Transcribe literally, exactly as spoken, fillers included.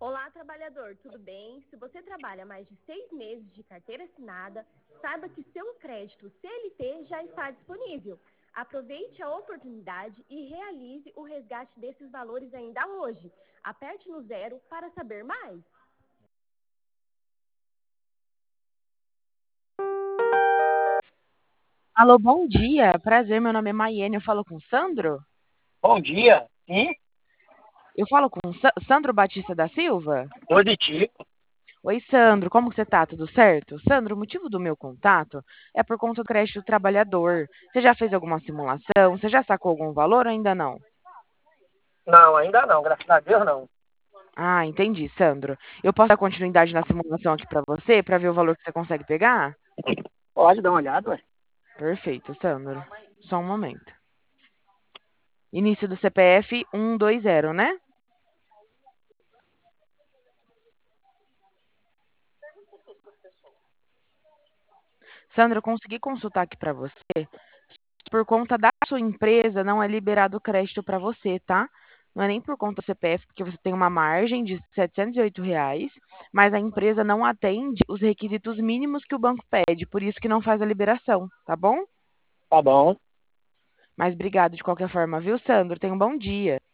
Olá, trabalhador, tudo bem? Se você trabalha mais de seis meses de carteira assinada, saiba que seu crédito C L T já está disponível. Aproveite a oportunidade e realize o resgate desses valores ainda hoje. Aperte no zero para saber mais. Alô, bom dia. Prazer, meu nome é Maiane. Eu falo com o Sandro? Bom dia. Sim, Eu falo com o Sa- Sandro Batista da Silva? positivo. Oi, Sandro, como que você tá? Tudo certo? Sandro, o motivo do meu contato é por conta do crédito do trabalhador. Você já fez alguma simulação? Você já sacou algum valor ou ainda não? Não, ainda não, graças a Deus não. Ah, entendi, Sandro. Eu posso dar continuidade na simulação aqui pra você, pra ver o valor que você consegue pegar? Pode dar uma olhada, ué. Perfeito, Sandro. Só um momento. Início do C P F zero, né? Sandro, eu consegui consultar aqui pra você. Por conta da sua empresa, não é liberado o crédito para você, tá? Não é nem por conta do C P F, porque você tem uma margem de setecentos e oito reais, mas a empresa não atende os requisitos mínimos que o banco pede, por isso que não faz a liberação, tá bom? Tá bom. Mas obrigado de qualquer forma, viu, Sandro? Tenha um bom dia.